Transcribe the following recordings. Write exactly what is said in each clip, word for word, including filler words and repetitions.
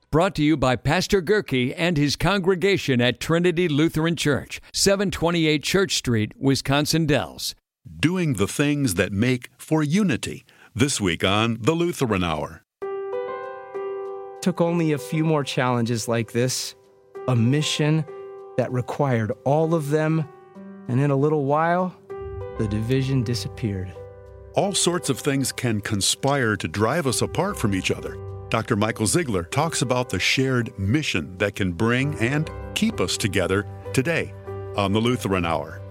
Brought to you by Pastor Gerke and his congregation at Trinity Lutheran Church, seven twenty-eight Church Street, Wisconsin Dells. Doing the things that make for unity. This week on The Lutheran Hour. Took only a few more challenges like this, a mission that required all of them, and in a little while, the division disappeared. All sorts of things can conspire to drive us apart from each other. Doctor Michael Ziegler talks about the shared mission that can bring and keep us together today on the Lutheran Hour.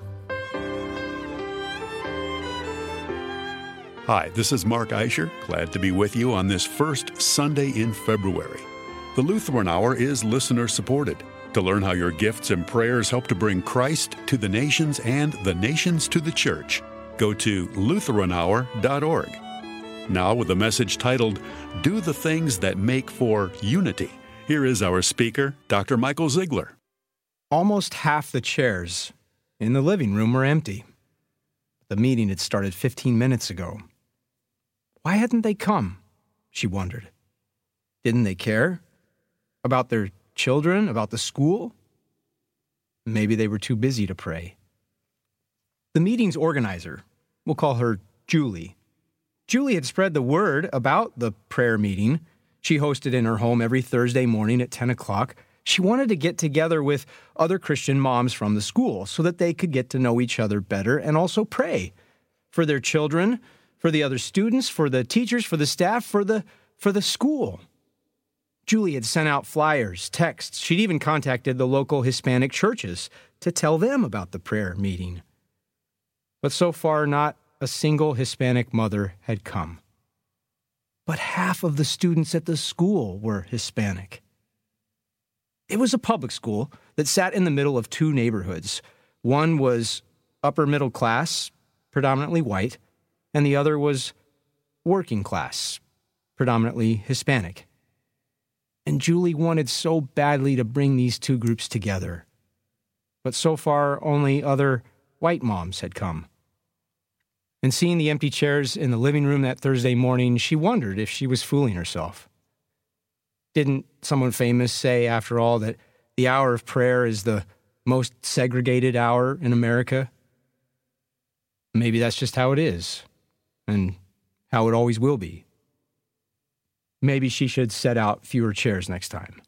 Hi, this is Mark Eicher. Glad to be with you on this first Sunday in February. The Lutheran Hour is listener-supported. To learn how your gifts and prayers help to bring Christ to the nations and the nations to the church, go to lutheran hour dot org. Now with a message titled, Do the Things That Make for Unity. Here is our speaker, Doctor Michael Ziegler. Almost half the chairs in the living room were empty. The meeting had started fifteen minutes ago. Why hadn't they come? She wondered. Didn't they care? About their children? About the school? Maybe they were too busy to pray. The meeting's organizer, we'll call her Julie. Julie had spread the word about the prayer meeting she hosted in her home every Thursday morning at ten o'clock. She wanted to get together with other Christian moms from the school so that they could get to know each other better and also pray for their children, for the other students, for the teachers, for the staff, for the for the school. Julie had sent out flyers, texts. She'd even contacted the local Hispanic churches to tell them about the prayer meeting. But so far, not a single Hispanic mother had come. But half of the students at the school were Hispanic. It was a public school that sat in the middle of two neighborhoods. One was upper middle class, predominantly white, and the other was working class, predominantly Hispanic. And Julie wanted so badly to bring these two groups together. But so far, only other white moms had come. And seeing the empty chairs in the living room that Thursday morning, she wondered if she was fooling herself. Didn't someone famous say, after all, that the hour of prayer is the most segregated hour in America? Maybe that's just how it is, and how it always will be. Maybe she should set out fewer chairs next time.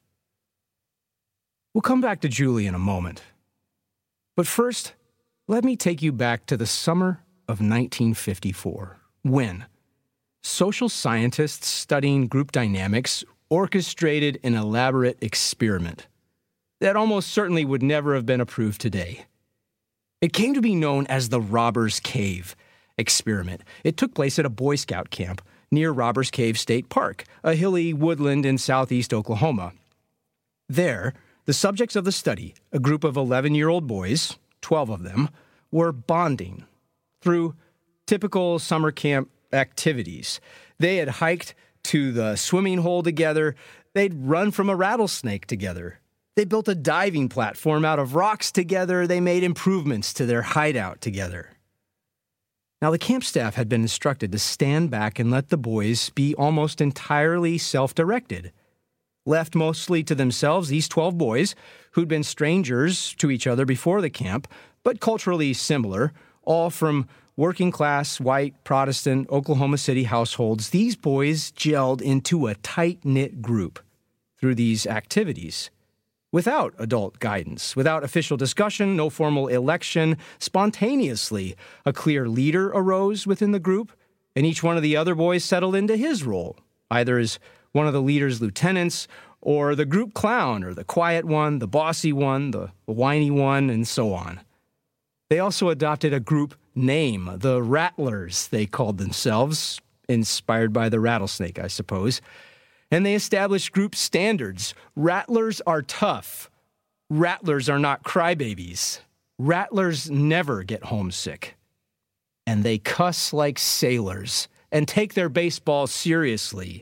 We'll come back to Julie in a moment. But first, let me take you back to the summer of nineteen fifty-four, when social scientists studying group dynamics orchestrated an elaborate experiment that almost certainly would never have been approved today. It came to be known as the Robbers Cave experiment. It took place at a Boy Scout camp near Robbers Cave State Park, a hilly woodland in southeast Oklahoma. There, the subjects of the study, a group of eleven-year-old boys, twelve of them, were bonding through typical summer camp activities. They had hiked to the swimming hole together. They'd run from a rattlesnake together. They built a diving platform out of rocks together. They made improvements to their hideout together. Now, the camp staff had been instructed to stand back and let the boys be almost entirely self-directed. Left mostly to themselves, these twelve boys, who'd been strangers to each other before the camp, but culturally similar, all from working-class, white, Protestant, Oklahoma City households, these boys gelled into a tight-knit group through these activities. Without adult guidance, without official discussion, no formal election, spontaneously, a clear leader arose within the group, and each one of the other boys settled into his role, either as one of the leader's lieutenants, or the group clown, or the quiet one, the bossy one, the whiny one, and so on. They also adopted a group name, the Rattlers, they called themselves, inspired by the rattlesnake, I suppose. And they established group standards. Rattlers are tough. Rattlers are not crybabies. Rattlers never get homesick. And they cuss like sailors and take their baseball seriously.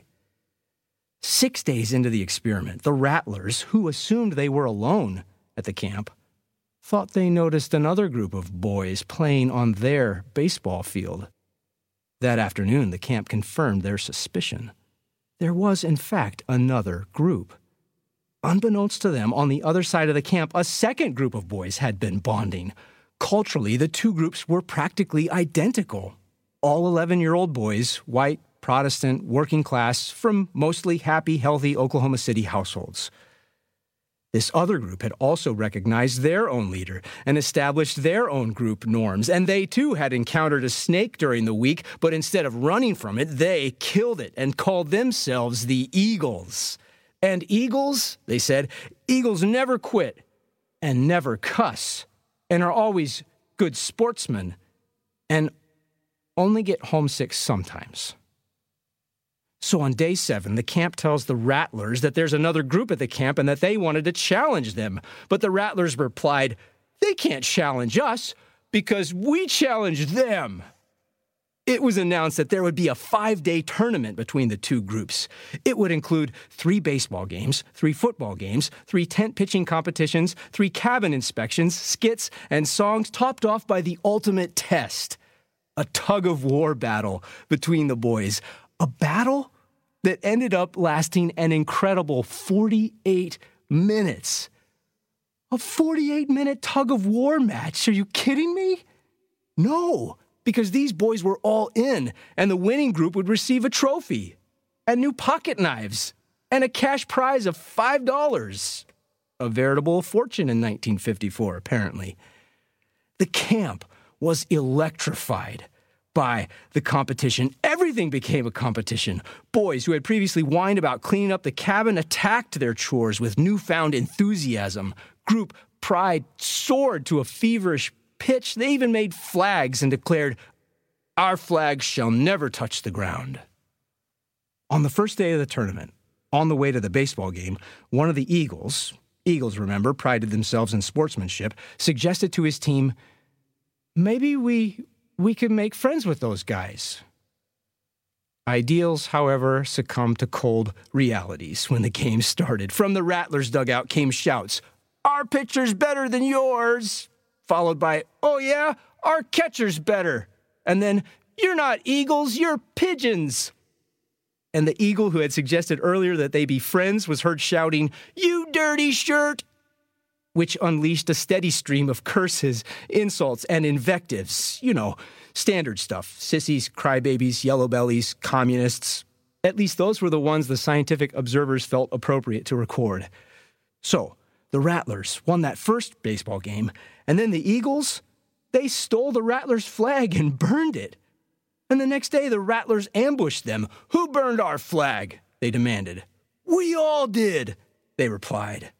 Six days into the experiment, the Rattlers, who assumed they were alone at the camp, thought they noticed another group of boys playing on their baseball field. That afternoon, the camp confirmed their suspicion. there was, in fact, another group. Unbeknownst to them, on the other side of the camp, a second group of boys had been bonding. Culturally, the two groups were practically identical. All eleven-year-old boys, white, Protestant, working class, from mostly happy, healthy Oklahoma City households. This other group had also recognized their own leader and established their own group norms, and they too had encountered a snake during the week, but instead of running from it, they killed it and called themselves the Eagles. And Eagles, they said, Eagles never quit and never cuss and are always good sportsmen and only get homesick sometimes. So on day seven, the camp tells the Rattlers that there's another group at the camp and that they wanted to challenge them. But the Rattlers replied, they can't challenge us because we challenge them. It was announced that there would be a five-day tournament between the two groups. It would include three baseball games, three football games, three tent pitching competitions, three cabin inspections, skits, and songs, topped off by the ultimate test, a tug-of-war battle between the boys. A battle that ended up lasting an incredible forty-eight minutes. A forty-eight minute tug-of-war match. Are you kidding me? No, because these boys were all in, and the winning group would receive a trophy, and new pocket knives, and a cash prize of five dollars. A veritable fortune in nineteen fifty-four, apparently. The camp was electrified by the competition. Everything became a competition. Boys who had previously whined about cleaning up the cabin attacked their chores with newfound enthusiasm. Group pride soared to a feverish pitch. They even made flags and declared, "Our flag shall never touch the ground." On the first day of the tournament, on the way to the baseball game, one of the Eagles, Eagles, remember, prided themselves in sportsmanship, suggested to his team, maybe we... We could make friends with those guys. Ideals, however, succumbed to cold realities when the game started. From the Rattlers' dugout came shouts, "Our pitcher's better than yours," followed by, "Oh yeah, our catcher's better," and then, "You're not Eagles, you're pigeons." And the Eagle who had suggested earlier that they be friends was heard shouting, "You dirty shirt," which unleashed a steady stream of curses, insults, and invectives. You know, standard stuff. Sissies, crybabies, yellow bellies, communists. At least those were the ones the scientific observers felt appropriate to record. So, the Rattlers won that first baseball game, and then the Eagles, they stole the Rattlers' flag and burned it. And the next day, the Rattlers ambushed them. "Who burned our flag?" they demanded. "We all did," they replied.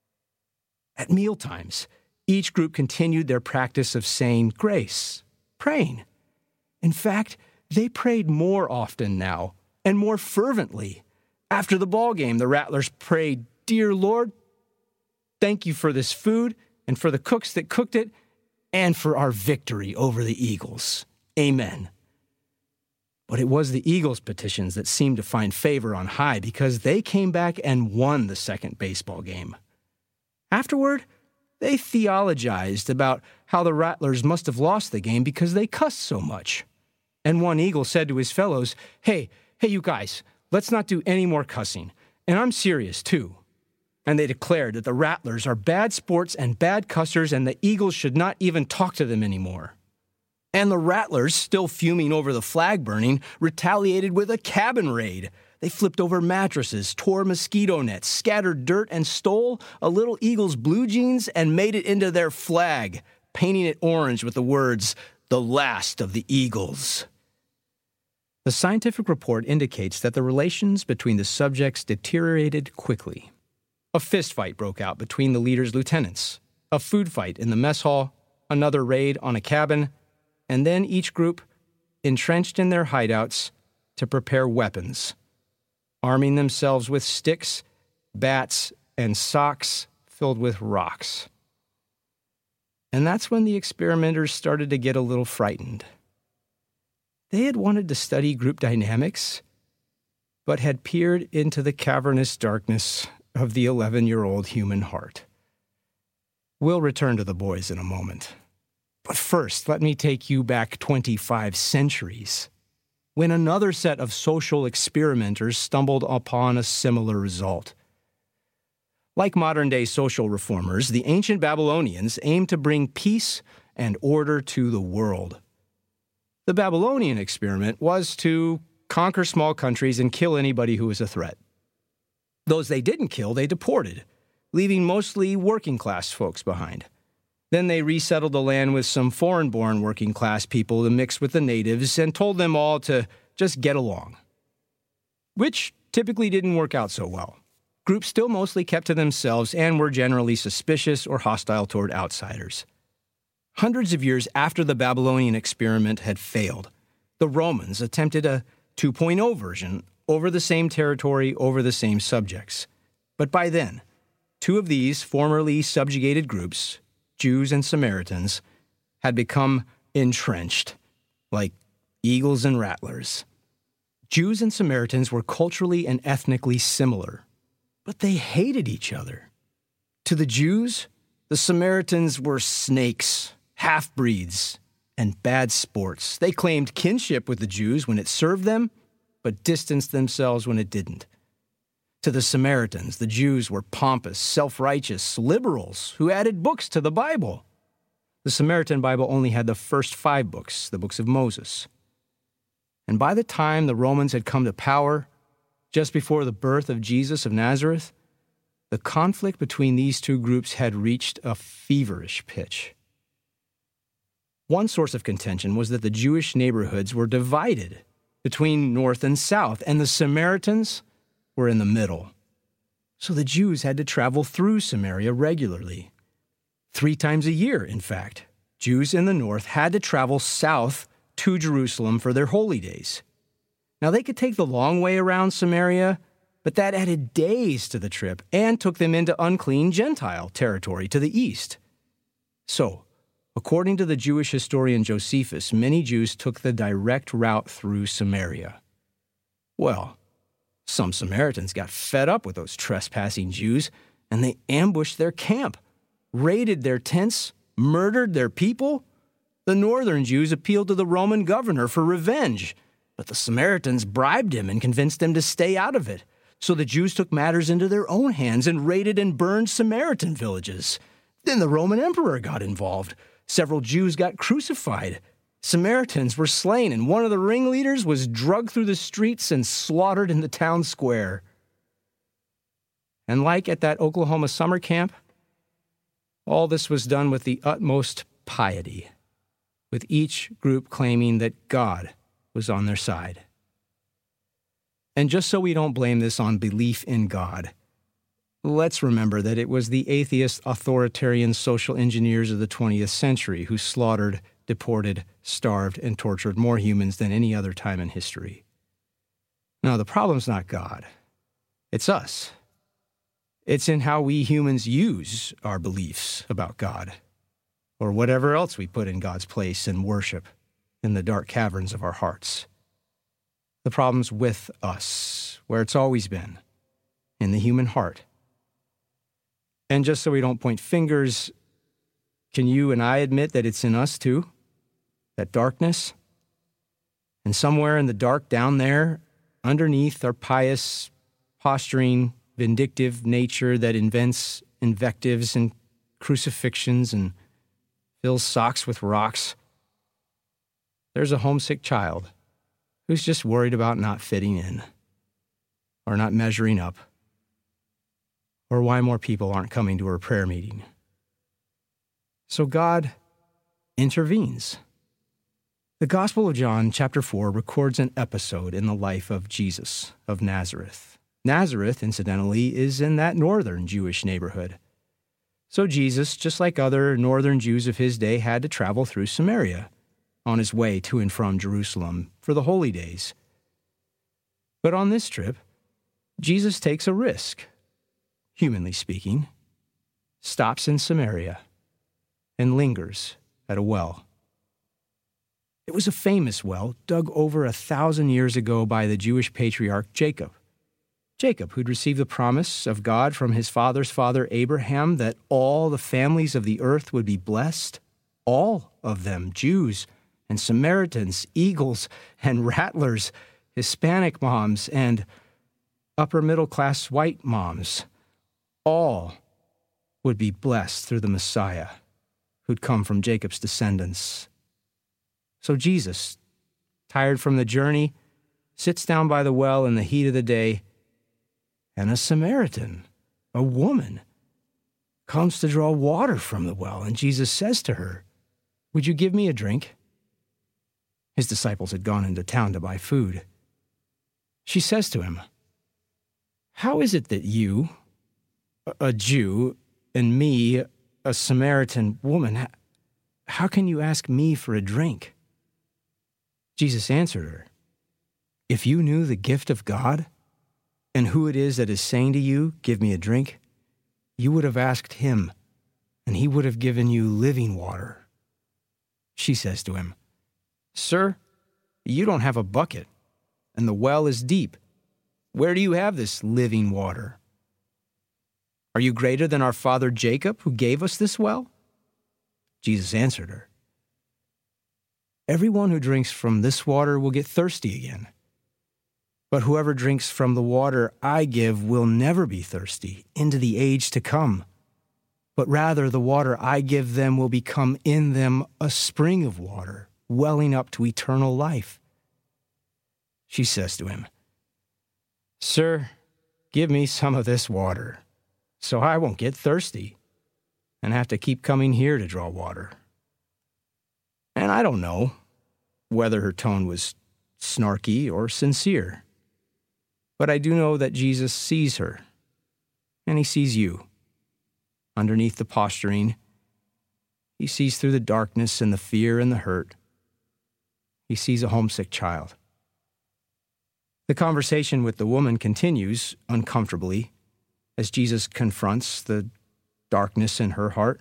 At mealtimes, each group continued their practice of saying grace, praying. In fact, they prayed more often now, and more fervently. After the ball game, the Rattlers prayed, "Dear Lord, thank you for this food, and for the cooks that cooked it, and for our victory over the Eagles. Amen." But it was the Eagles' petitions that seemed to find favor on high, because they came back and won the second baseball game. Afterward, they theologized about how the Rattlers must have lost the game because they cussed so much. And one Eagle said to his fellows, hey, hey, you guys, let's not do any more cussing. And I'm serious, too. And they declared that the Rattlers are bad sports and bad cussers, and the Eagles should not even talk to them anymore. And the Rattlers, still fuming over the flag burning, retaliated with a cabin raid. They flipped over mattresses, tore mosquito nets, scattered dirt, and stole a little Eagles blue jeans and made it into their flag, painting it orange with the words, "The Last of the Eagles." The scientific report indicates that the relations between the subjects deteriorated quickly. A fistfight broke out between the leader's lieutenants, a food fight in the mess hall, another raid on a cabin, and then each group entrenched in their hideouts to prepare weapons, arming themselves with sticks, bats, and socks filled with rocks. And that's when the experimenters started to get a little frightened. They had wanted to study group dynamics, but had peered into the cavernous darkness of the eleven-year-old human heart. We'll return to the boys in a moment. But first, let me take you back twenty-five centuries when another set of social experimenters stumbled upon a similar result. Like modern-day social reformers, the ancient Babylonians aimed to bring peace and order to the world. The Babylonian experiment was to conquer small countries and kill anybody who was a threat. Those they didn't kill, they deported, leaving mostly working-class folks behind. Then they resettled the land with some foreign-born working-class people to mix with the natives and told them all to just get along, which typically didn't work out so well. Groups still mostly kept to themselves and were generally suspicious or hostile toward outsiders. Hundreds of years after the Babylonian experiment had failed, the Romans attempted a two point oh version over the same territory, over the same subjects. But by then, two of these formerly subjugated groups, Jews and Samaritans, had become entrenched, like eagles and rattlers. Jews and Samaritans were culturally and ethnically similar, but they hated each other. To the Jews, the Samaritans were snakes, half-breeds, and bad sports. They claimed kinship with the Jews when it served them, but distanced themselves when it didn't. To the Samaritans, the Jews were pompous, self-righteous liberals who added books to the Bible. The Samaritan Bible only had the first five books, the books of Moses. And by the time the Romans had come to power, just before the birth of Jesus of Nazareth, the conflict between these two groups had reached a feverish pitch. One source of contention was that the Jewish neighborhoods were divided between north and south, and the Samaritans were in the middle. So the Jews had to travel through Samaria regularly. Three times a year, in fact, Jews in the north had to travel south to Jerusalem for their holy days. Now, they could take the long way around Samaria, but that added days to the trip and took them into unclean Gentile territory to the east. So, according to the Jewish historian Josephus, many Jews took the direct route through Samaria. Well, some Samaritans got fed up with those trespassing Jews, and they ambushed their camp, raided their tents, murdered their people. The northern Jews appealed to the Roman governor for revenge, but the Samaritans bribed him and convinced him to stay out of it. So the Jews took matters into their own hands and raided and burned Samaritan villages. Then the Roman emperor got involved. Several Jews got crucified. Samaritans were slain, and one of the ringleaders was dragged through the streets and slaughtered in the town square. And like at that Oklahoma summer camp, all this was done with the utmost piety, with each group claiming that God was on their side. And just so we don't blame this on belief in God, let's remember that it was the atheist, authoritarian social engineers of the twentieth century who slaughtered, deported, starved, and tortured more humans than any other time in history. Now, the problem's not God. It's us. It's in how we humans use our beliefs about God, or whatever else we put in God's place and worship in the dark caverns of our hearts. The problem's with us, where it's always been, in the human heart. And just so we don't point fingers, can you and I admit that it's in us too? That darkness? And somewhere in the dark down there, underneath our pious, posturing, vindictive nature that invents invectives and crucifixions and fills socks with rocks, there's a homesick child who's just worried about not fitting in, or not measuring up, or why more people aren't coming to her prayer meeting. So God intervenes. The Gospel of John, chapter four, records an episode in the life of Jesus of Nazareth. Nazareth, incidentally, is in that northern Jewish neighborhood. So Jesus, just like other northern Jews of his day, had to travel through Samaria on his way to and from Jerusalem for the holy days. But on this trip, Jesus takes a risk, humanly speaking, stops in Samaria, and lingers at a well. It was a famous well dug over a thousand years ago by the Jewish patriarch Jacob. Jacob, who'd received the promise of God from his father's father Abraham that all the families of the earth would be blessed, all of them, Jews and Samaritans, eagles and rattlers, Hispanic moms and upper-middle-class white moms, all would be blessed through the Messiah who'd come from Jacob's descendants. So Jesus, tired from the journey, sits down by the well in the heat of the day, and a Samaritan, a woman, comes to draw water from the well, and Jesus says to her, "Would you give me a drink?" His disciples had gone into town to buy food. She says to him, "How is it that you, a Jew, and me, a Samaritan woman, how can you ask me for a drink?" Jesus answered her, "If you knew the gift of God and who it is that is saying to you, 'Give me a drink,' you would have asked him, and he would have given you living water." She says to him, "Sir, you don't have a bucket, and the well is deep. Where do you have this living water? Are you greater than our father Jacob, who gave us this well?" Jesus answered her, "Everyone who drinks from this water will get thirsty again. But whoever drinks from the water I give will never be thirsty into the age to come. But rather the water I give them will become in them a spring of water, welling up to eternal life." She says to him, "Sir, give me some of this water, so I won't get thirsty and have to keep coming here to draw water." And I don't know whether her tone was snarky or sincere, but I do know that Jesus sees her, and he sees you. Underneath the posturing, he sees through the darkness and the fear and the hurt. He sees a homesick child. The conversation with the woman continues uncomfortably as Jesus confronts the darkness in her heart.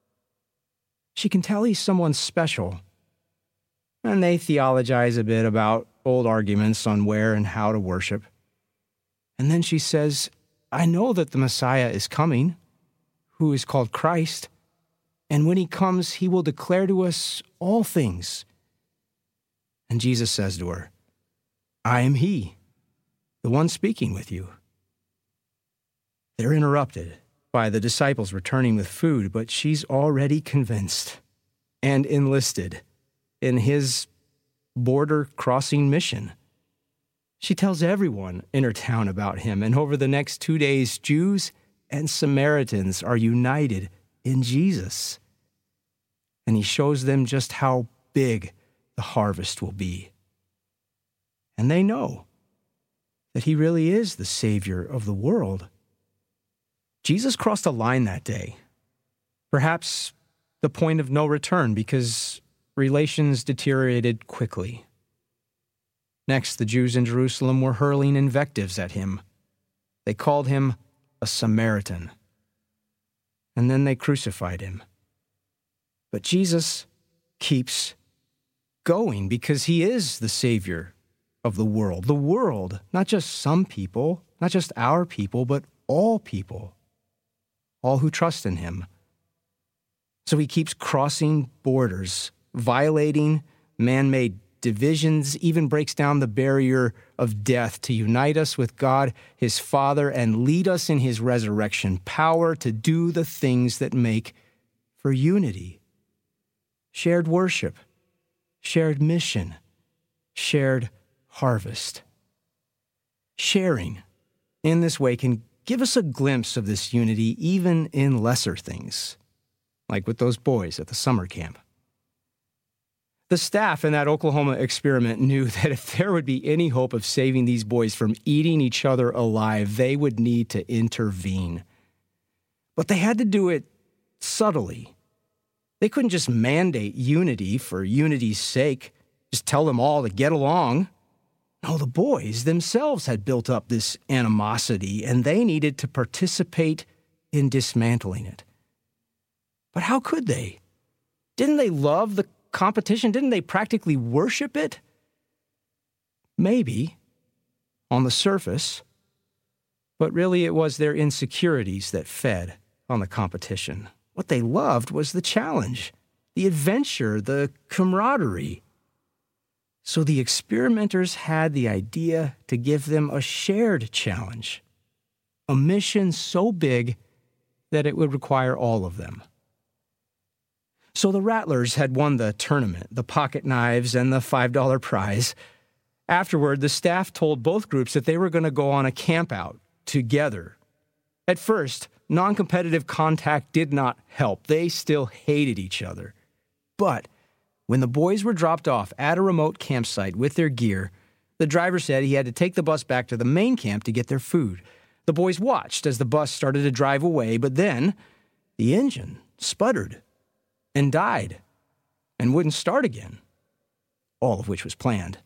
She can tell he's someone special, and they theologize a bit about old arguments on where and how to worship. And then she says, "I know that the Messiah is coming, who is called Christ, and when he comes, he will declare to us all things." And Jesus says to her, "I am he, the one speaking with you." They're interrupted by the disciples returning with food, but she's already convinced and enlisted in his border-crossing mission. She tells everyone in her town about him, and over the next two days, Jews and Samaritans are united in Jesus. And he shows them just how big the harvest will be. And they know that he really is the Savior of the world. Jesus crossed a line that day, perhaps the point of no return, because relations deteriorated quickly. Next, the Jews in Jerusalem were hurling invectives at him. They called him a Samaritan, and then they crucified him. But Jesus keeps going because he is the Savior of the world. The world, not just some people, not just our people, but all people, all who trust in him. So he keeps crossing borders, violating man-made divisions, even breaks down the barrier of death to unite us with God, his Father, and lead us in his resurrection power to do the things that make for unity. Shared worship, shared mission, shared harvest. Sharing in this way can give us a glimpse of this unity even in lesser things, like with those boys at the summer camp. The staff in that Oklahoma experiment knew that if there would be any hope of saving these boys from eating each other alive, they would need to intervene. But they had to do it subtly. They couldn't just mandate unity for unity's sake, just tell them all to get along. No, the boys themselves had built up this animosity, and they needed to participate in dismantling it. But how could they? Didn't they love the competition? Didn't they practically worship it? Maybe, on the surface, but really it was their insecurities that fed on the competition. What they loved was the challenge, the adventure, the camaraderie. So the experimenters had the idea to give them a shared challenge, a mission so big that it would require all of them. So the Rattlers had won the tournament, the pocket knives, and the five dollar prize. Afterward, the staff told both groups that they were going to go on a campout together. At first, non-competitive contact did not help. They still hated each other. But when the boys were dropped off at a remote campsite with their gear, the driver said he had to take the bus back to the main camp to get their food. The boys watched as the bus started to drive away, but then the engine sputtered and died and wouldn't start again, all of which was planned.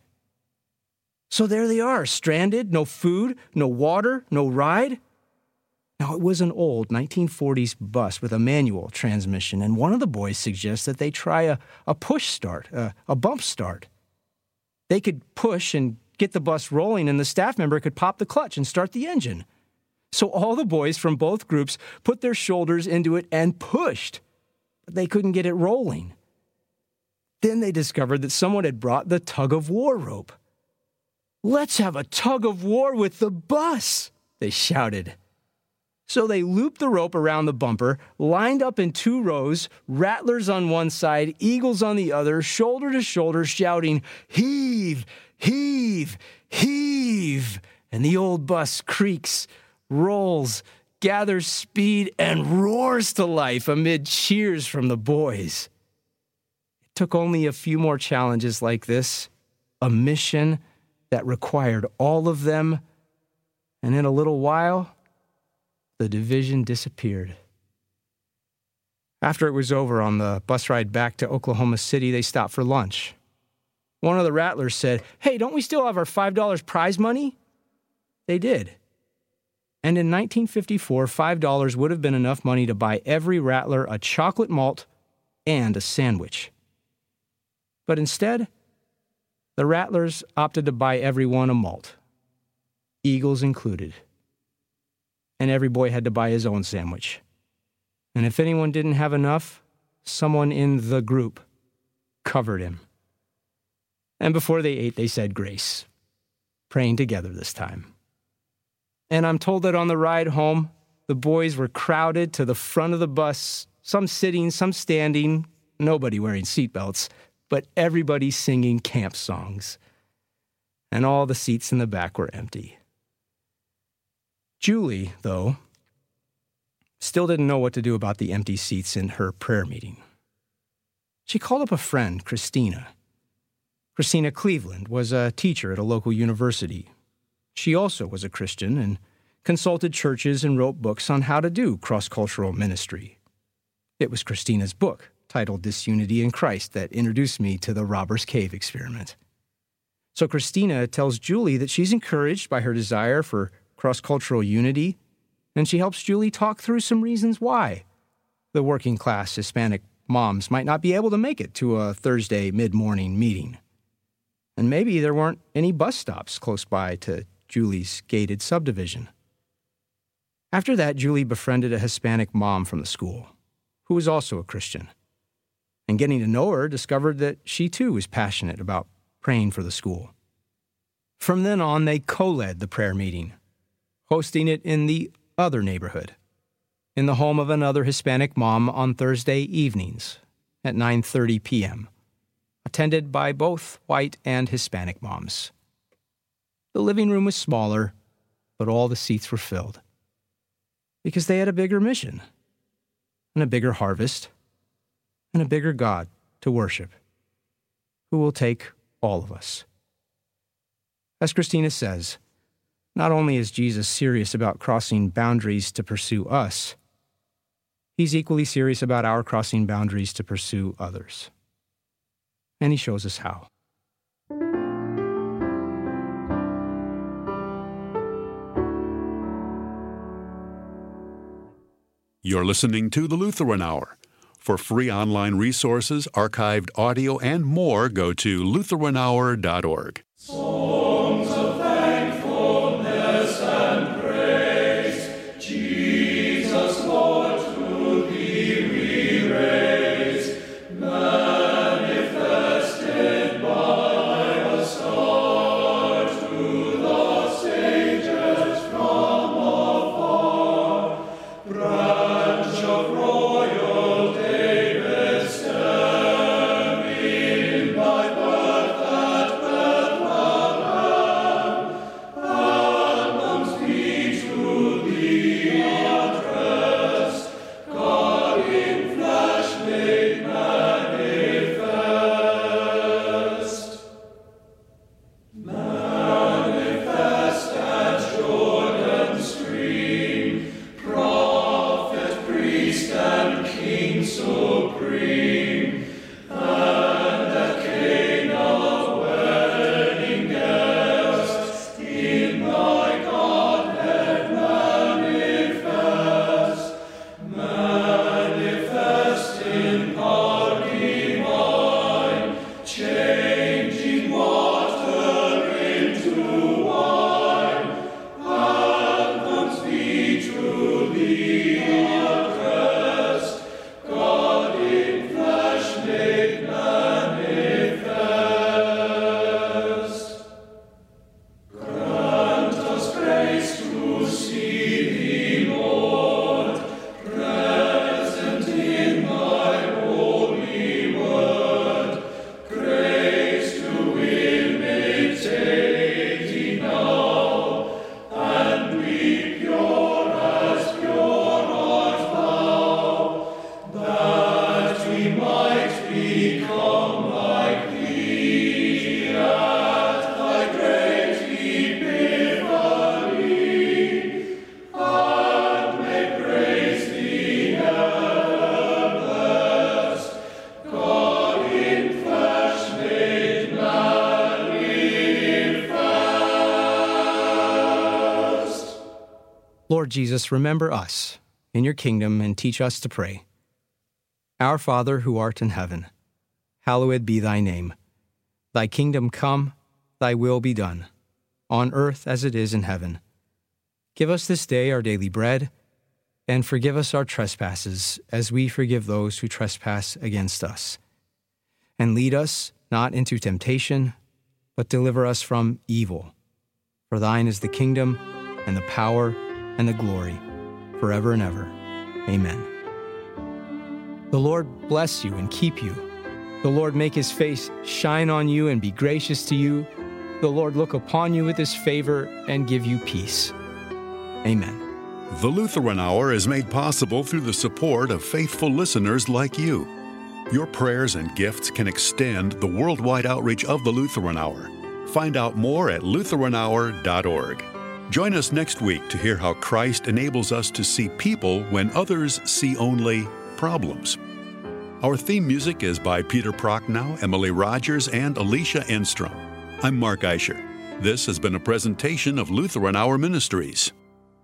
So there they are, stranded, no food, no water, no ride. Now, it was an old nineteen forties bus with a manual transmission, and one of the boys suggests that they try a, a push start, a, a bump start. They could push and get the bus rolling, and the staff member could pop the clutch and start the engine. So all the boys from both groups put their shoulders into it and pushed, but they couldn't get it rolling. Then they discovered that someone had brought the tug-of-war rope. "Let's have a tug-of-war with the bus," they shouted. So they looped the rope around the bumper, lined up in two rows, Rattlers on one side, Eagles on the other, shoulder to shoulder, shouting, "Heave, heave, heave!" And the old bus creaks, rolls, gathers speed, and roars to life amid cheers from the boys. It took only a few more challenges like this, a mission that required all of them, and in a little while, the division disappeared. After it was over on the bus ride back to Oklahoma City, they stopped for lunch. One of the Rattlers said, "Hey, don't we still have our five dollar prize money?" They did. And in nineteen fifty-four, five dollars would have been enough money to buy every Rattler a chocolate malt and a sandwich. But instead, the Rattlers opted to buy everyone a malt, Eagles included. And every boy had to buy his own sandwich. And if anyone didn't have enough, someone in the group covered him. And before they ate, they said grace, praying together this time. And I'm told that on the ride home, the boys were crowded to the front of the bus, some sitting, some standing, nobody wearing seatbelts, but everybody singing camp songs. And all the seats in the back were empty. Julie, though, still didn't know what to do about the empty seats in her prayer meeting. She called up a friend, Christina. Christina Cleveland was a teacher at a local university. She also was a Christian and consulted churches and wrote books on how to do cross-cultural ministry. It was Christina's book, titled Disunity in Christ, that introduced me to the Robbers Cave experiment. So Christina tells Julie that she's encouraged by her desire for cross-cultural unity, and she helps Julie talk through some reasons why the working-class Hispanic moms might not be able to make it to a Thursday mid-morning meeting. And maybe there weren't any bus stops close by to Julie's gated subdivision. After that, Julie befriended a Hispanic mom from the school, who was also a Christian. And getting to know her, discovered that she too was passionate about praying for the school. From then on, they co-led the prayer meeting, hosting it in the other neighborhood, in the home of another Hispanic mom on Thursday evenings at nine thirty p.m., attended by both white and Hispanic moms. The living room was smaller, but all the seats were filled, because they had a bigger mission, and a bigger harvest, and a bigger God to worship, who will take all of us. As Christina says, not only is Jesus serious about crossing boundaries to pursue us, he's equally serious about our crossing boundaries to pursue others. And he shows us how. You're listening to the Lutheran Hour. For free online resources, archived audio, and more, go to lutheran hour dot org. Songs of thankfulness and praise, Jesus, Lord, to thee we raise, manifested by the branch of royal David stemming, by birth at Bethlehem, and comes he to thee addressed, God in flesh made manifest. Manifest at Jordan's stream, prophet, priest, and king supreme, and at Cana wedding guest, in thy Godhead manifest, manifest in power divine, changing water into wine, and comes thee to thee addressed, God in flesh made manifest. Grant us grace to see thee, Lord, present in thy holy word, grace to imitate thee now, and be pure as pure art thou, that we might become like thee at thy great Epiphany, and may praise thee ever blessed, God in flesh made manifest. Lord Jesus, remember us in your kingdom and teach us to pray. Our Father who art in heaven, hallowed be thy name. Thy kingdom come, thy will be done, on earth as it is in heaven. Give us this day our daily bread, and forgive us our trespasses, as we forgive those who trespass against us. And lead us not into temptation, but deliver us from evil. For thine is the kingdom, and the power, and the glory, forever and ever. Amen. The Lord bless you and keep you. The Lord make his face shine on you and be gracious to you. The Lord look upon you with his favor and give you peace. Amen. The Lutheran Hour is made possible through the support of faithful listeners like you. Your prayers and gifts can extend the worldwide outreach of the Lutheran Hour. Find out more at lutheran hour dot org. Join us next week to hear how Christ enables us to see people when others see only problems. Our theme music is by Peter Prochnow, Emily Rogers, and Alicia Enstrom. I'm Mark Eicher. This has been a presentation of Lutheran Hour Ministries.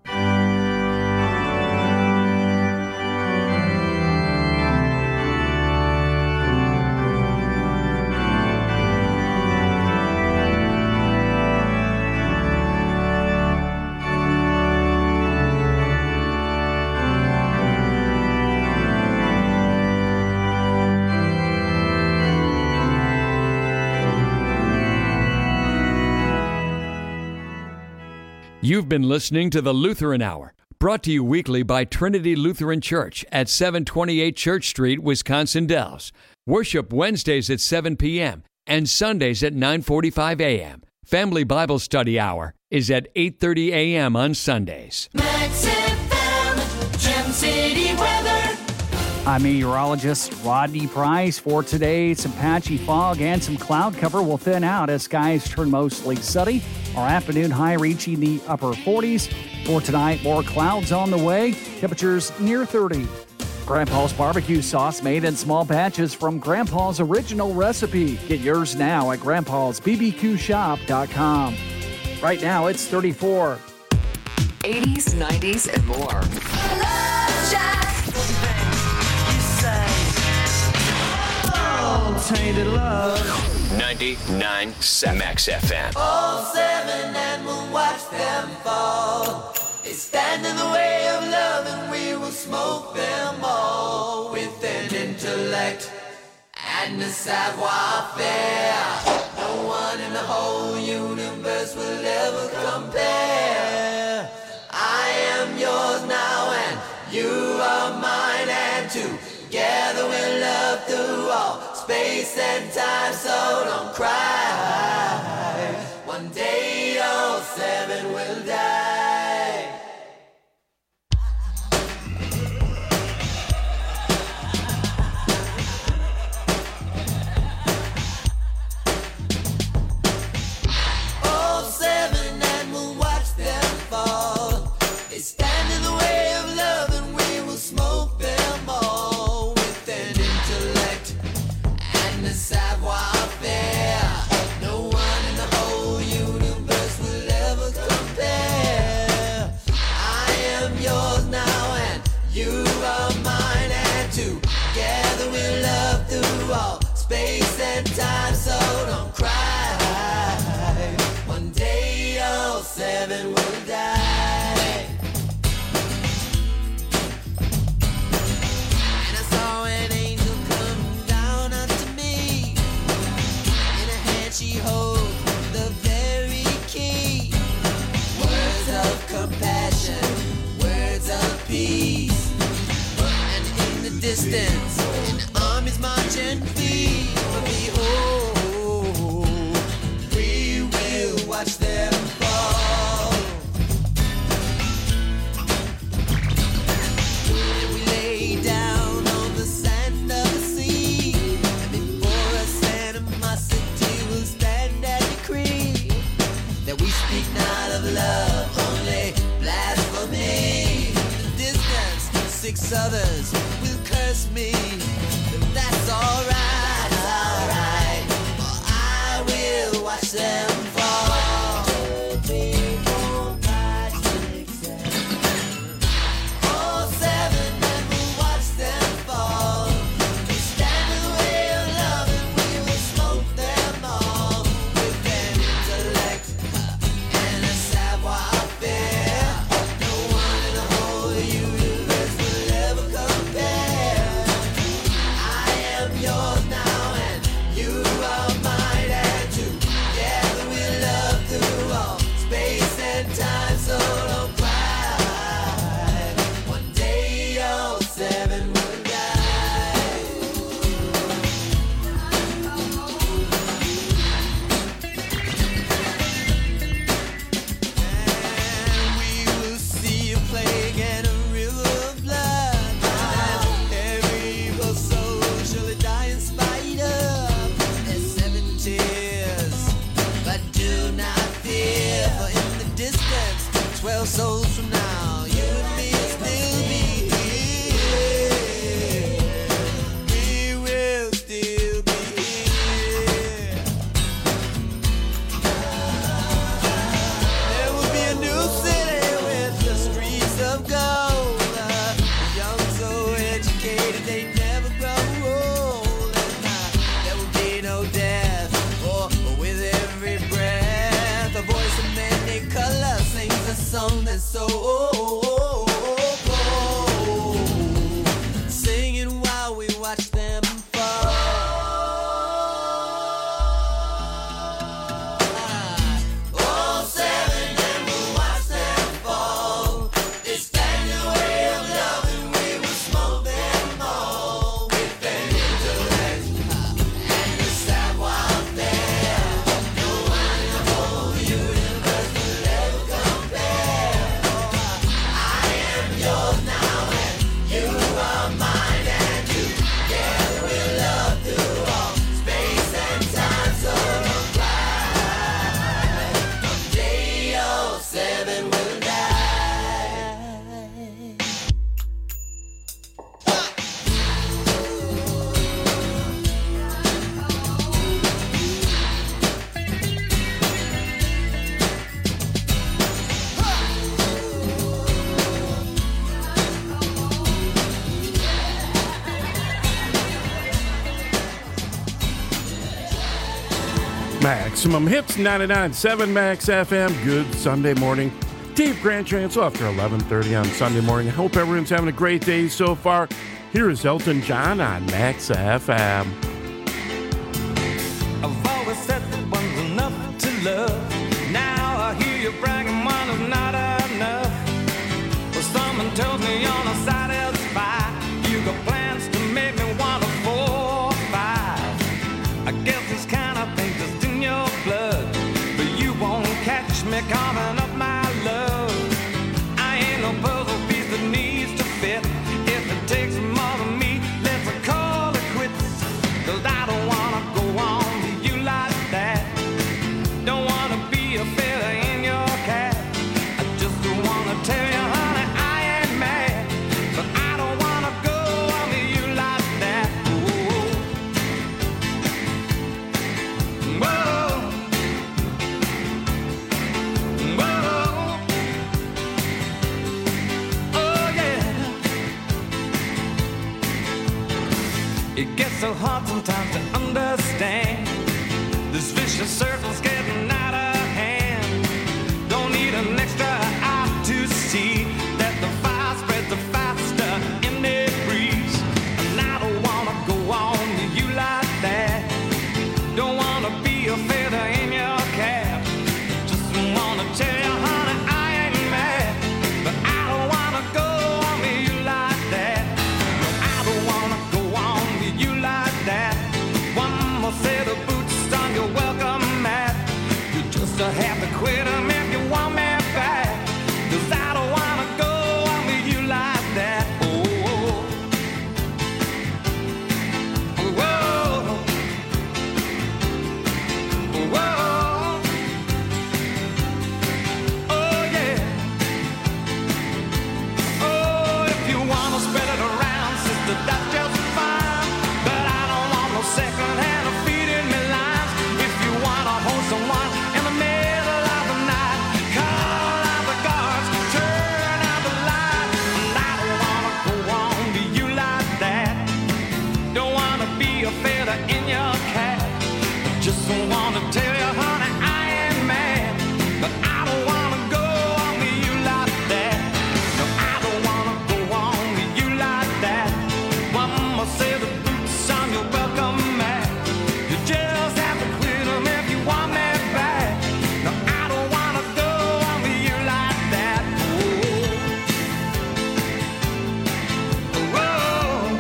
You've been listening to the Lutheran Hour, brought to you weekly by Trinity Lutheran Church at seven twenty-eight Church Street, Wisconsin Dells. Worship Wednesdays at seven p.m. and Sundays at nine forty-five a.m. Family Bible Study Hour is at eight thirty a.m. on Sundays. Max F M, Gem City weather. I'm meteorologist Rodney Price. For today, some patchy fog and some cloud cover will thin out as skies turn mostly sunny. Our afternoon high reaching the upper forties. For tonight, more clouds on the way. Temperatures near thirty. Grandpa's barbecue sauce made in small batches from Grandpa's original recipe. Get yours now at grandpas b b q shop dot com. Right now, it's thirty-four. eighties, nineties, and more. Love Shack. Tainted love. ninety-nine Max F M. All seven and we'll watch them fall. They stand in the way of love and we will smoke them all. With an intellect and a savoir-faire, no one in the whole universe will ever compare. I am yours now and you together we'll love through all space and time, so don't cry. One day all seven will die. All seven and we'll watch them fall. They stand in the way of love and we will smoke them all with an intellect and a savoir-faire. No one in the whole universe will ever compare. I am yours now and you are mine, and together we'll love through all space and time, so don't cry. One day all seven will die. And I saw an angel come down unto me. In her hand she holds the very key. Words of compassion, words of peace. And in the distance, an army's marching feet. But behold, we will watch them fall. And we lay down on the sand of the sea. And before us animosity will stand and decree that we speak not of love, only blasphemy. In the distance, six others will curse me, but that's alright, alright. For I will watch them fall. Three, four, five, six, seven. All seven, and we'll watch them fall. They stand in the way of love and we will smoke them all with an intellect and a savoir-faire. No one in the whole universe will ever compare. I am yours now and you are mine, and together we'll love through all space and time, so don't cry. One day all seven will die. And we will see a plague and a river of blood. And every evil soul surely die in spite of their seven tears. But do not fear, for in the distance, twelve souls from now, you and me will still be here. We will still be here. There will be a new city with the streets of gold. Uh, young, so educated, they never grow old. And uh, there will be no death, for with every breath, the voice of many colors sings a song that's so old. Singing while we watch them fall. All seven, and we'll watch them fall. They stand in the way of love and we will smoke them all with an intellect and a savoir-faire. No one in the whole universe will ever compare. I am yours now and you are mine, and together we'll love through all space and time, so don't cry. One day all seven will die. Maximum Hits ninety-nine point seven Max F M. Good Sunday morning. Dave Grant Transel after eleven thirty on Sunday morning. I hope everyone's having a great day so far. Here is Elton John on Max F M. I've always said that one's enough to love. Now I hear you bragging one is not enough. Well, someone tells me you're not satisfied. You got plans It gets so hard sometimes to understand. This vicious circle's getting out of hand. Don't need an extra eye to see that the fire spreads the faster in the breeze. And I don't wanna go on to you like that. Don't wanna be a feather in your cap. Just wanna tell you, honey, I ain't mad. But I don't wanna go on to you like that. No, I don't wanna go on to you like that. One more set of boots on your welcome mat. You just have to quit 'em if you want me back. 'Cause I don't wanna go on to you like that. Oh, whoa, whoa, oh yeah. Oh, if you wanna spread it around, sister, that's just fine. But I don't want no second hand of feeding me lines. If you wanna hold someone in the middle of the night, call out the guards, turn out the light. And I don't wanna go on to you like that. Don't wanna be a feather in your cap. Just wanna tell you, honey, I ain't mad. But I don't wanna go on to you like that. No, I don't wanna go on to you like that. One more set of boots on your welcome mat. You just have to quit 'em if you want me back. No, I don't wanna go on to you like that. Oh, whoa,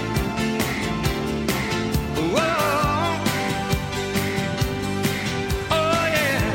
whoa, oh yeah.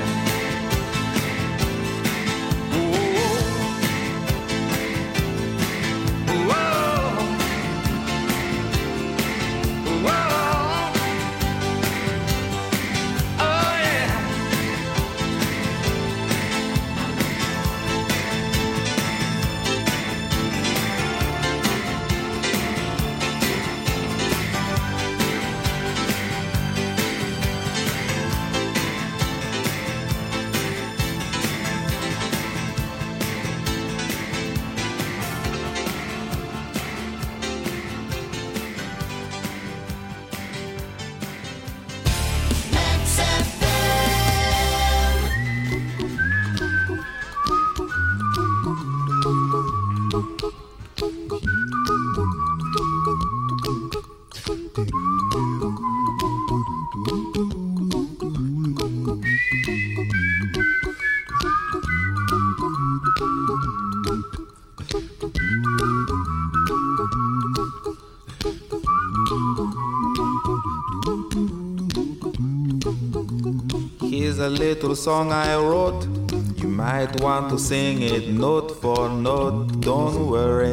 Here's a little song I wrote. You might want to sing it note for note. Don't worry.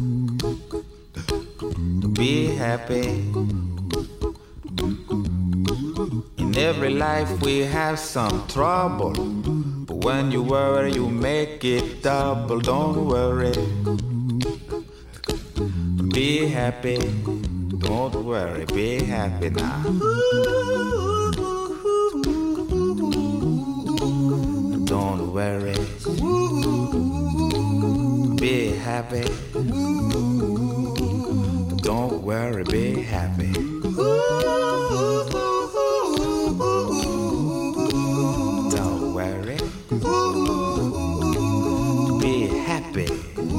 Be happy. In every life we have some trouble. But when you worry, you make it double. Don't worry. Be happy. Don't worry. Be happy now. Don't worry. Be happy. Don't worry, be happy. Don't worry. Be happy.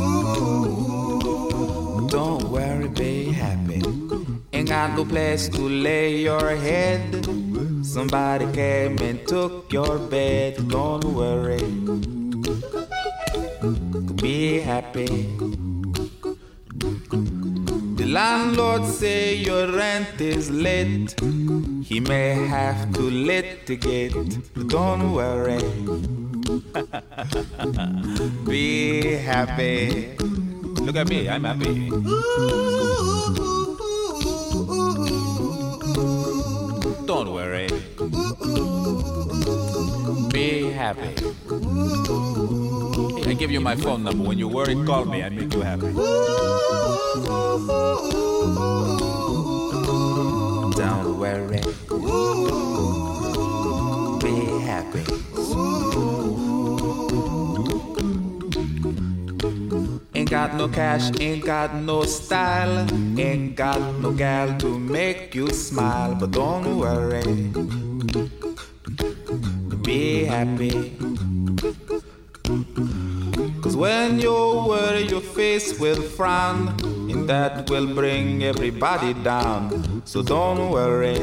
Don't worry, be happy. Ain't got no place to lay your head. Somebody came and took your bed. Don't worry. Be happy. The landlord say your rent is late. He may have to litigate. Don't worry. Be happy. Look at me, I'm happy. Don't worry. Be happy. I give you my phone number. When you're worried, call me. I make you happy. Don't worry. Be happy. Ain't Ain't got no cash, ain't got no style, ain't got no gal to make you smile. But don't worry, be happy. Cause when you worry, your face will frown, and that will bring everybody down. So don't worry,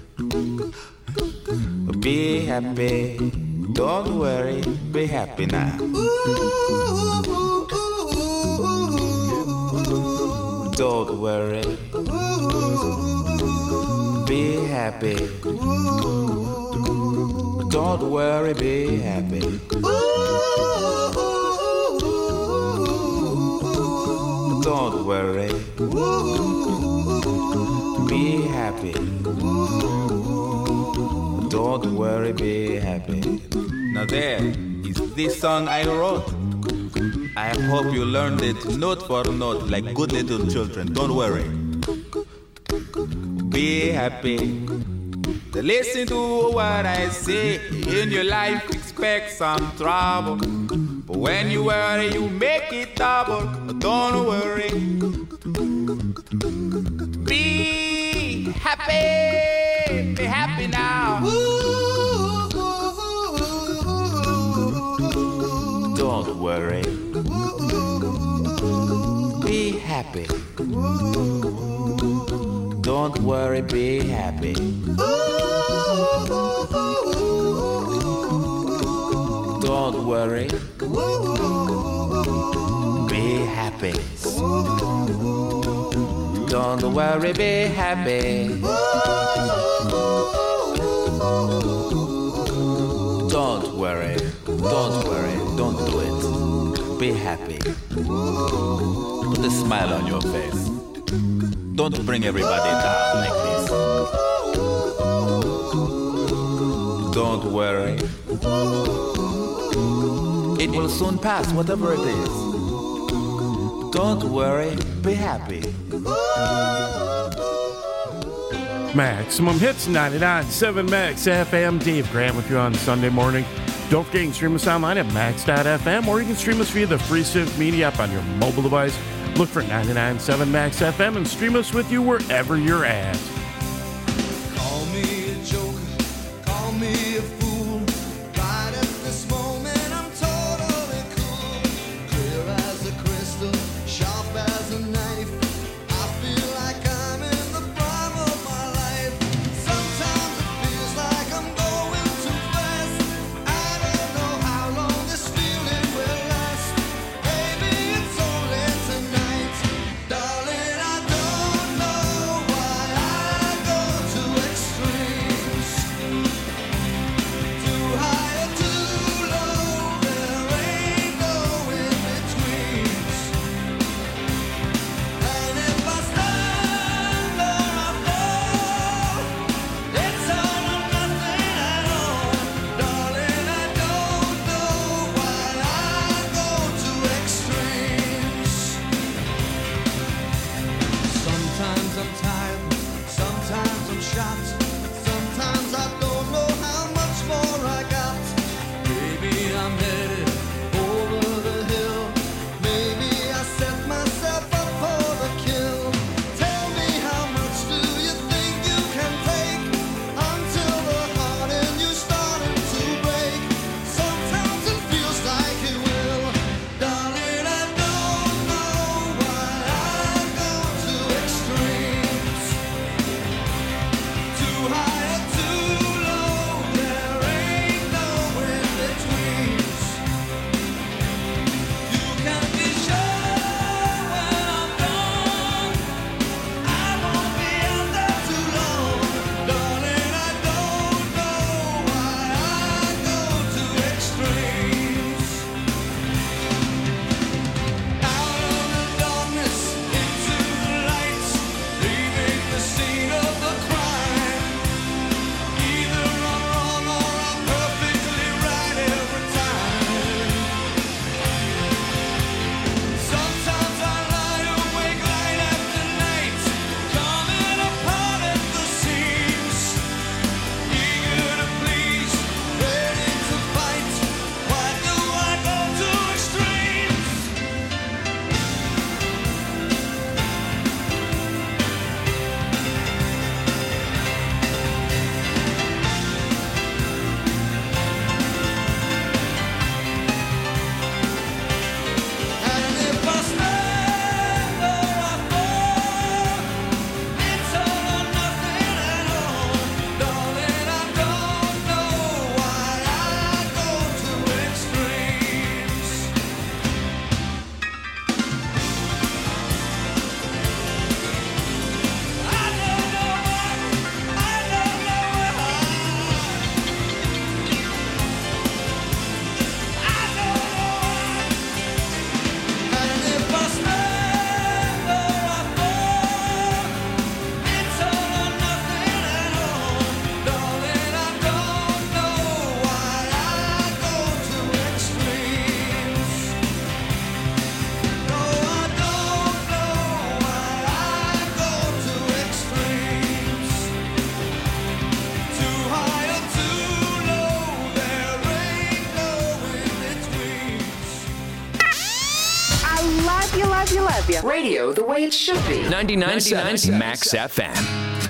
be happy. Don't worry, be happy now. Don't worry, be happy. Don't worry, be happy. Don't worry, be happy. Don't worry, be happy. Now there is this song I wrote. I hope you learned it note for note like good little children. Don't worry, be happy. Listen to what I say. In your life expect some trouble, but when you worry you make it double. Don't worry, be happy. Be happy now. Don't worry, be happy. Don't worry, be happy. Don't worry, be happy. Don't worry, be happy. Don't worry, don't worry, don't do it. Be happy. Put a smile on your face. Don't bring everybody down like this. Don't worry. It will soon pass, whatever it is. Don't worry, be happy. Maximum Hits ninety-nine point seven Max F M. Dave Grant with you on Sunday morning. Don't forget you can stream us online at max dot f m, or you can stream us via the free Synth Media app on your mobile device. Look for ninety-nine point seven Max F M and stream us with you wherever you're at. Call me a joker, call me a fool. Right at this moment I'm totally cool. Clear as a crystal, sharp as a knife. I feel like I'm in the prime of my life. Sometimes it feels like I'm going too fast. I don't know how long this feeling will last. Baby, it's only tonight. Darling, I don't know why I Radio the way it should be. ninety-nine point seven Max F M.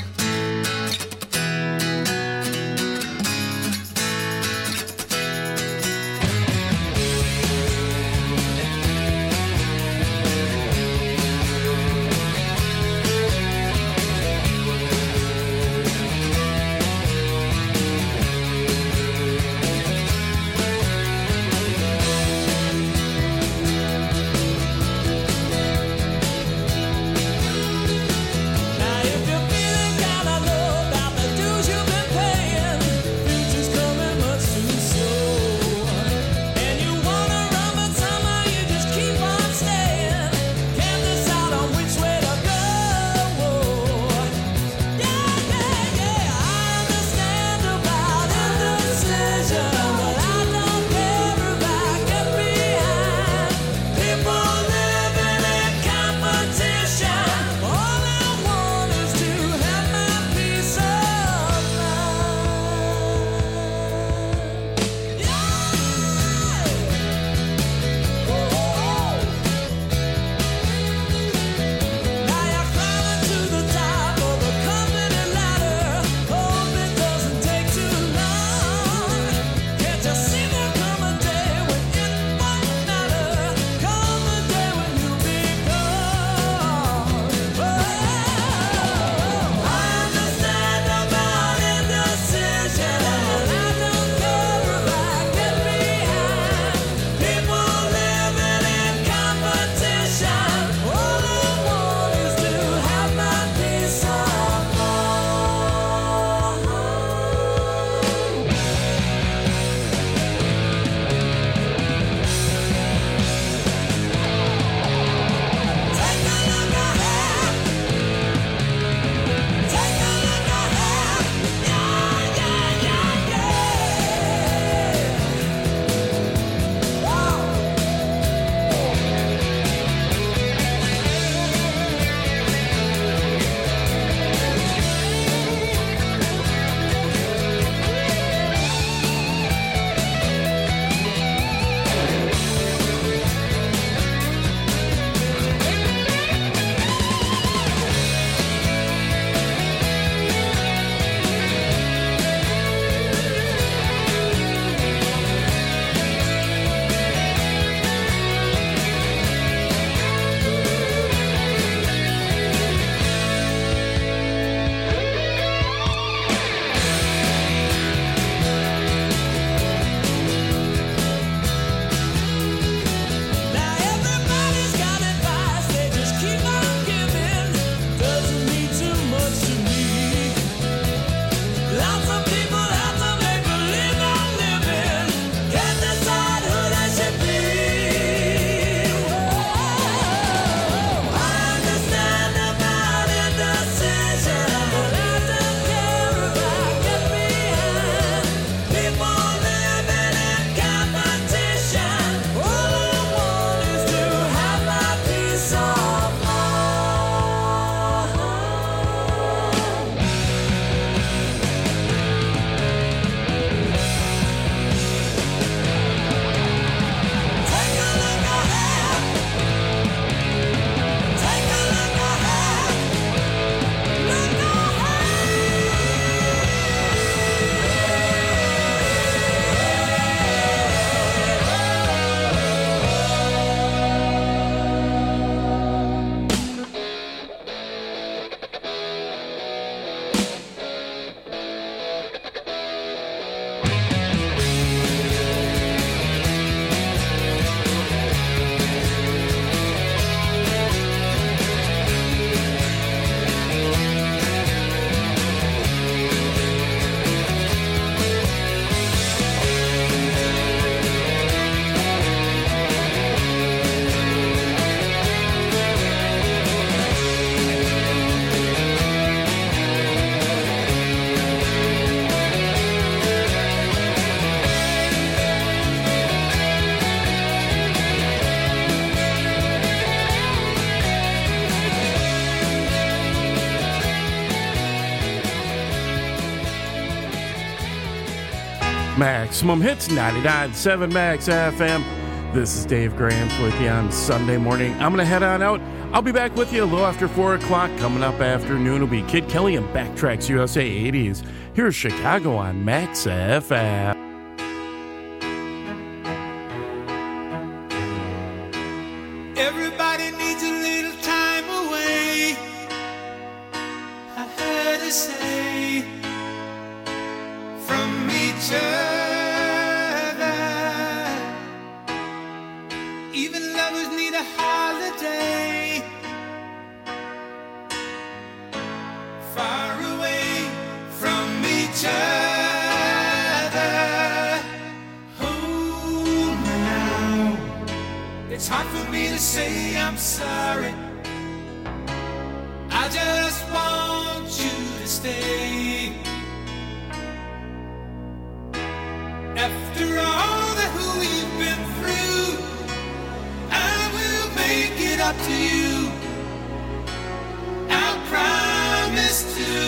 Maximum Hits, ninety-nine point seven Max F M. This is Dave Grant with you on Sunday morning. I'm going to head on out. I'll be back with you a little after four o'clock. Coming up afternoon will be Kid Kelly and Backtracks U S A eighties. Here's Chicago on Max F M. Everybody needs a little time away, I heard her say, from each other. Even lovers need a holiday, far away from each other. Hold me now. It's hard for me to say I'm sorry. I just want you to stay. After all that we've been through, I will make it up to you. I promise to.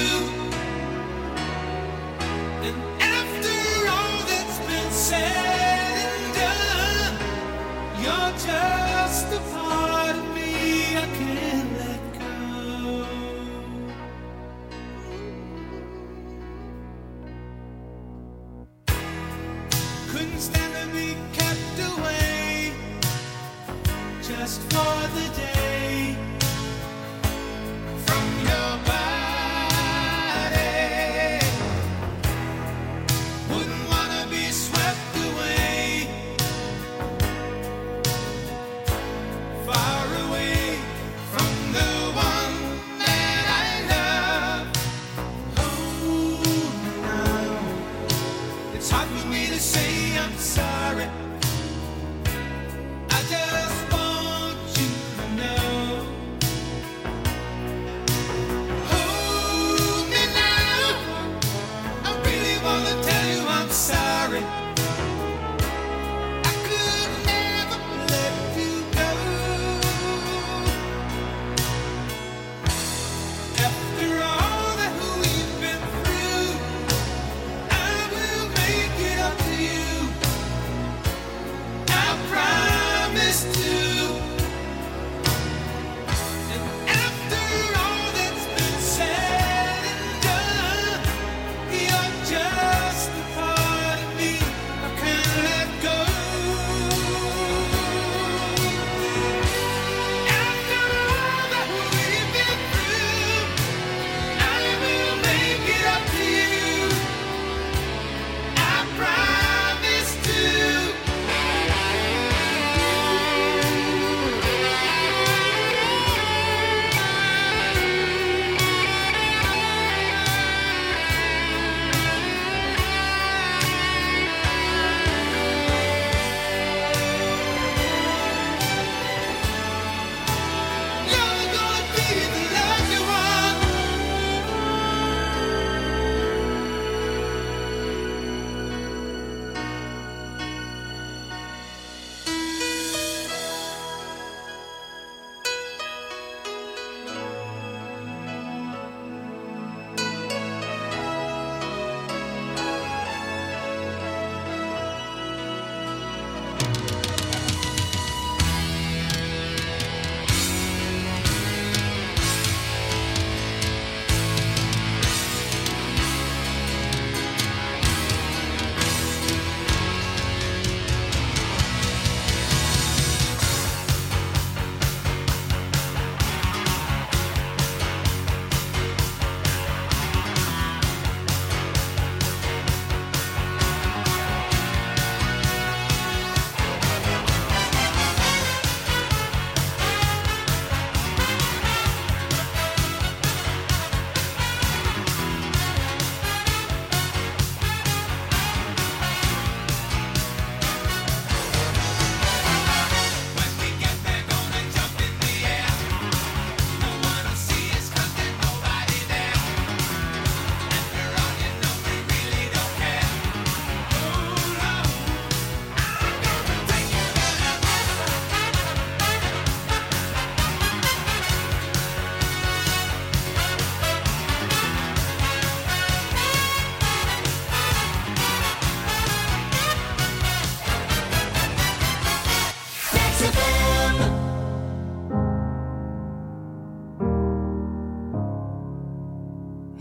And after all that's been said and done, you're just a part of me I can't let go. Couldn't stand to be kept away just for the day.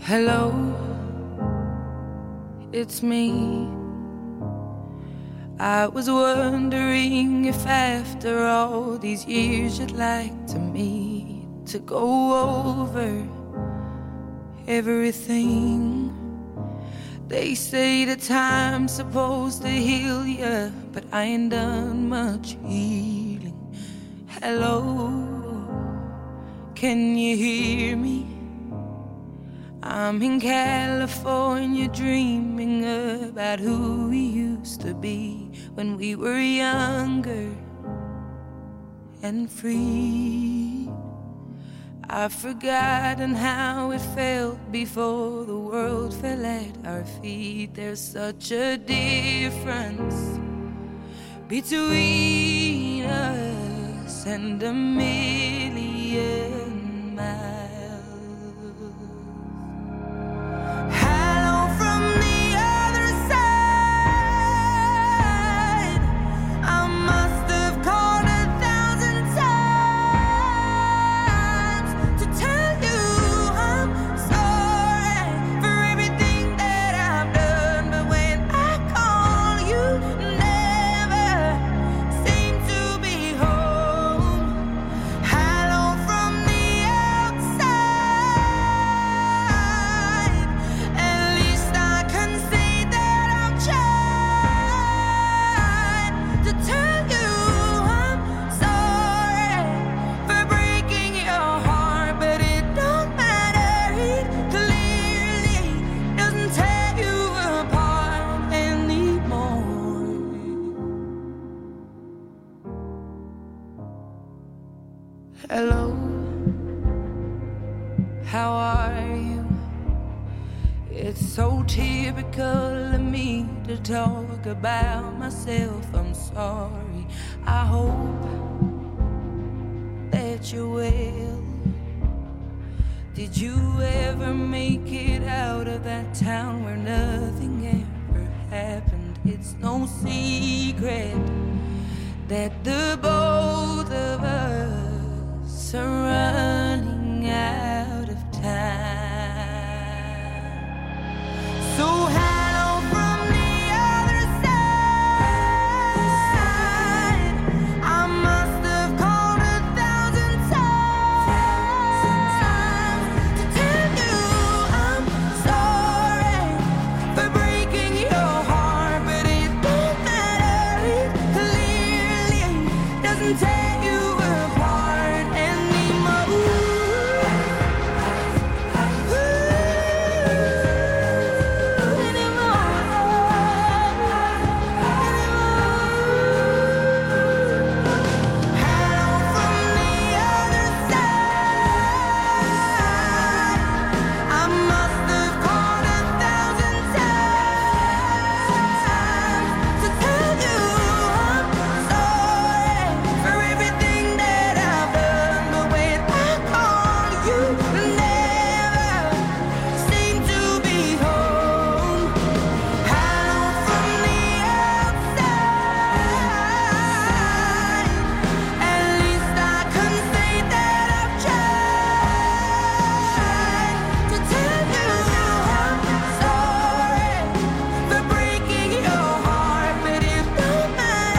Hello, it's me. I was wondering if after all these years you'd like to meet to go over everything. They say the time's supposed to heal ya, but I ain't done much healing. Hello, can you hear me? I'm in California dreaming about who we used to be when we were younger and free. I've forgotten how it felt before the world fell at our feet. There's such a difference between us and a million miles. Hello, how are you? It's so typical of me to talk about myself. I'm sorry. I hope that you're well. Did you ever make it out of that town where nothing ever happened? It's no secret that the both of us are running.